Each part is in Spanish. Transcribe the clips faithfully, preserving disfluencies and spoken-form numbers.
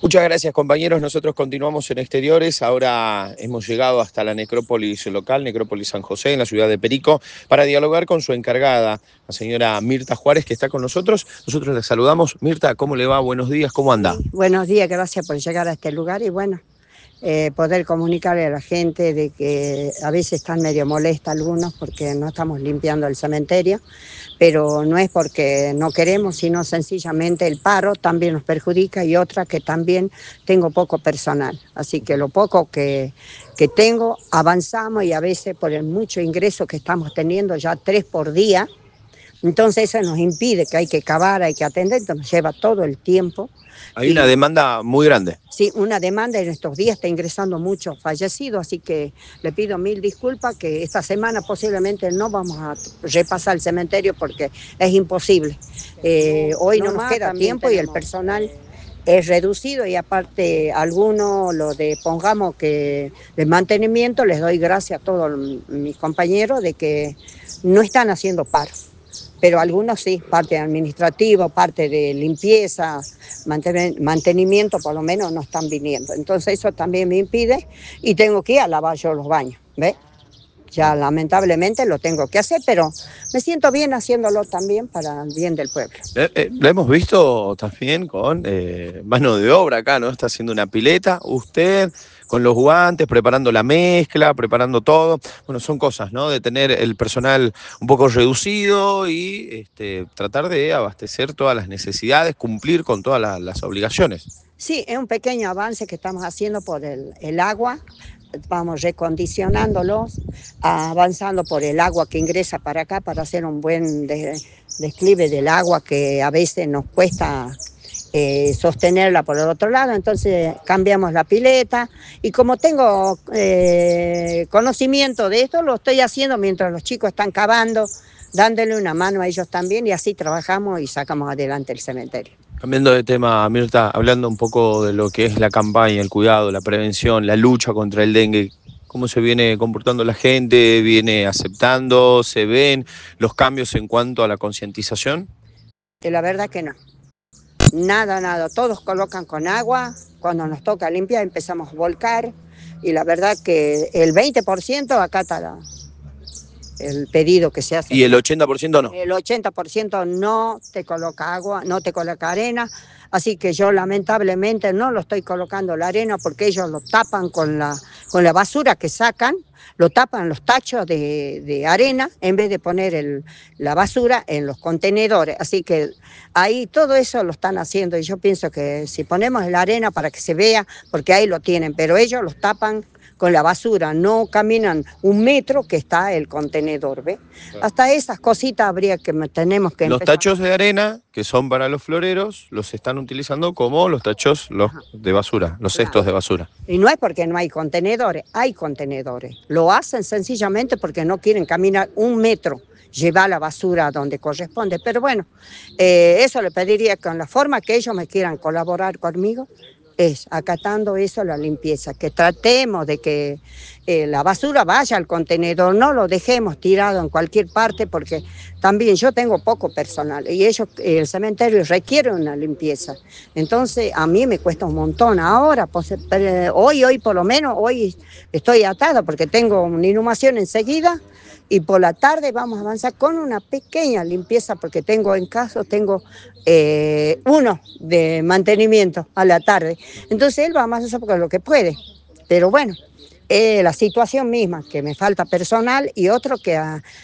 Muchas gracias, compañeros. Nosotros continuamos en exteriores. Ahora hemos llegado hasta la necrópolis local, Necrópolis San José, en la ciudad de Perico, para dialogar con su encargada, la señora Mirta Juárez, que está con nosotros. Nosotros la saludamos. Mirta, ¿cómo le va? Buenos días, ¿cómo anda? Sí, buenos días, gracias por llegar a este lugar y bueno, eh, poder comunicarle a la gente de que a veces están medio molestas algunos porque no estamos limpiando el cementerio, pero no es porque no queremos, sino sencillamente el paro también nos perjudica y otra que también tengo poco personal. Así que lo poco que, que tengo avanzamos y a veces por el mucho ingreso que estamos teniendo, ya tres por día, entonces eso nos impide que hay que cavar, hay que atender, entonces nos lleva todo el tiempo. Hay una Y demanda muy grande. sí, una demanda en estos días está ingresando muchos fallecidos, así que le pido mil disculpas que esta semana posiblemente no vamos a repasar el cementerio porque es imposible. Eh, hoy no nos queda tiempo y el personal es reducido y aparte algunos, lo de pongamos que de mantenimiento, les doy gracias a todos mis compañeros de que no están haciendo paro. Pero algunos sí, parte administrativa, parte de limpieza, mantenimiento, por lo menos no están viniendo. Entonces eso también me impide y tengo que ir a lavar yo los baños, ¿ves? Ya lamentablemente lo tengo que hacer, pero me siento bien haciéndolo también para el bien del pueblo. Eh, eh, lo hemos visto también con eh, mano de obra acá, ¿no? Está haciendo una pileta, usted con los guantes, preparando la mezcla, preparando todo. Bueno, son cosas, ¿no? De tener el personal un poco reducido y este, tratar de abastecer todas las necesidades, cumplir con todas las, las obligaciones. Sí, es un pequeño avance que estamos haciendo por el, el agua, vamos recondicionándolos, avanzando por el agua que ingresa para acá para hacer un buen de, desclive del agua que a veces nos cuesta eh, sostenerla por el otro lado, entonces cambiamos la pileta y como tengo eh, conocimiento de esto, lo estoy haciendo mientras los chicos están cavando, dándole una mano a ellos también y así trabajamos y sacamos adelante el cementerio. Cambiando de tema, Mirta, hablando un poco de lo que es la campaña, el cuidado, la prevención, la lucha contra el dengue, ¿cómo se viene comportando la gente? ¿Viene aceptando? ¿Se ven los cambios en cuanto a la concientización? Y la verdad que no. Nada, nada, todos colocan con agua, cuando nos toca limpiar empezamos a volcar y la verdad que el veinte por ciento acá está la, el pedido que se hace. ¿Y el ochenta por ciento no? El ochenta por ciento no te coloca agua, no te coloca arena, así que yo lamentablemente no lo estoy colocando la arena porque ellos lo tapan con la, con la basura que sacan, lo tapan los tachos de, de arena en vez de poner el, la basura en los contenedores, así que ahí todo eso lo están haciendo y yo pienso que si ponemos la arena para que se vea, porque ahí lo tienen, pero ellos los tapan con la basura, no caminan un metro que está el contenedor, ¿ves? Claro. Hasta esas cositas habría que tenemos que Los empezar. tachos de arena, que son para los floreros, los están utilizando como los tachos los de basura, los Claro. cestos de basura. Y no es porque no hay contenedores, hay contenedores. Lo hacen sencillamente porque no quieren caminar un metro, llevar la basura donde corresponde. Pero bueno, eh, eso le pediría con la forma que ellos me quieran colaborar conmigo, es acatando eso, la limpieza, que tratemos de que eh, la basura vaya al contenedor, no lo dejemos tirado en cualquier parte, porque también yo tengo poco personal y ellos, el cementerio requiere una limpieza. Entonces a mí me cuesta un montón. Ahora, pues, hoy, hoy por lo menos, hoy estoy atada porque tengo una inhumación enseguida. Y por la tarde vamos a avanzar con una pequeña limpieza porque tengo en caso, tengo eh, uno de mantenimiento a la tarde. Entonces él va más a hacer porque es lo que puede. Pero bueno, eh, la situación misma, que me falta personal y otro que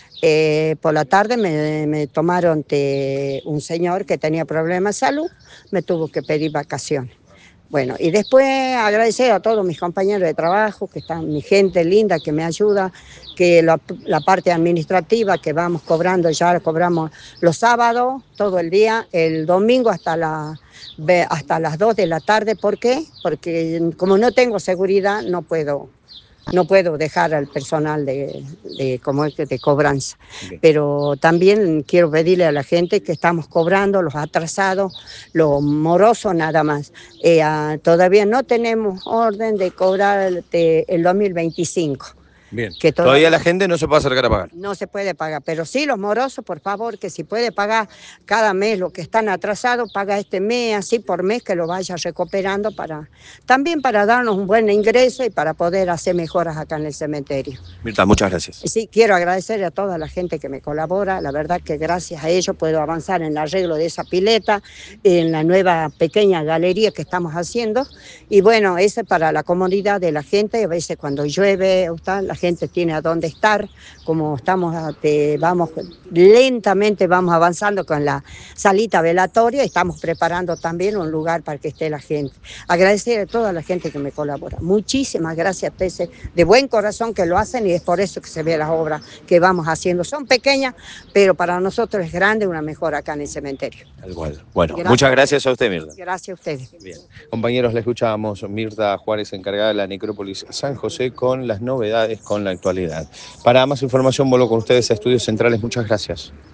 eh, por la tarde me, me tomaron de un señor que tenía problemas de salud, me tuvo que pedir vacaciones. Bueno, y después agradecer a todos mis compañeros de trabajo, que están, mi gente linda que me ayuda, que la, la parte administrativa que vamos cobrando, ya cobramos los sábados, todo el día, el domingo hasta, la, hasta las dos de la tarde. ¿Por qué? Porque como no tengo seguridad, no puedo, no puedo dejar al personal de, de, como es, de cobranza. Okay. Pero también quiero pedirle a la gente que estamos cobrando los atrasados, los morosos nada más. Eh, uh, todavía no tenemos orden de cobrar el, de, el dos mil veinticinco. Bien. Que Todavía todavía la gente no se puede acercar a pagar. no se puede pagar, pero sí los morosos, por favor, que si puede pagar cada mes lo que están atrasados, paga este mes, así por mes, que lo vaya recuperando para también para darnos un buen ingreso y para poder hacer mejoras acá en el cementerio. Mirta, muchas gracias. Sí, quiero agradecer a toda la gente que me colabora, la verdad que gracias a ellos puedo avanzar en el arreglo de esa pileta, en la nueva pequeña galería que estamos haciendo, y bueno, eso es para la comodidad de la gente. A veces cuando llueve, la gente tiene a dónde estar, como estamos, te, vamos lentamente vamos avanzando con la salita velatoria, estamos preparando también un lugar para que esté la gente. Agradecer a toda la gente que me colabora, muchísimas gracias, Pese, de buen corazón que lo hacen, y es por eso que se ve las obras que vamos haciendo. Son pequeñas, pero para nosotros es grande una mejora acá en el cementerio. Tal cual. Bueno, Gracias. muchas gracias a usted, Mirta. Gracias a ustedes. Bien. Compañeros, le escuchábamos Mirta Juárez, encargada de la necrópolis San José, con las novedades, con la actualidad. Para más información, vuelvo con ustedes a Estudios Centrales. Muchas gracias.